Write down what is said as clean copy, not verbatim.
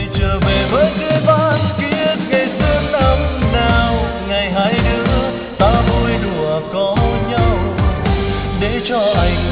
trở về với cái ván kia ngày xưa năm nào, ngày hai đứa ta vui đùa có nhau để cho anh